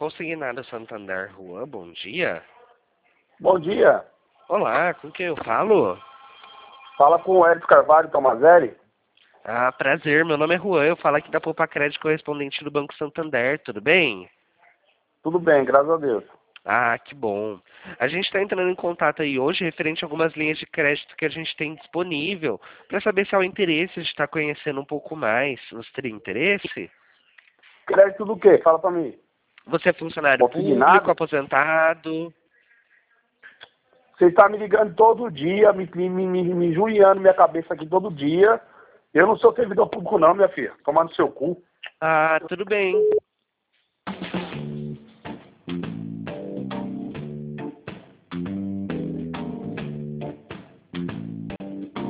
Consignado Santander Juan, bom dia. Bom dia. Olá, com quem eu falo? Fala com o Edson Carvalho Tomazelli. Ah, prazer, meu nome é Juan, eu falo aqui da Poupa Crédito correspondente do Banco Santander, tudo bem? Tudo bem, graças a Deus. Ah, que bom. A gente está entrando em contato aí hoje referente a algumas linhas de crédito que a gente tem disponível, para saber se há o interesse de estar conhecendo um pouco mais. Você teria interesse? Crédito do quê? Fala pra mim. Você é funcionário público, Consignado? aposentado? Você está me ligando todo dia, me judiando minha cabeça aqui todo dia. Eu não sou servidor público não, minha filha. Tomar no seu cu. Ah, tudo bem.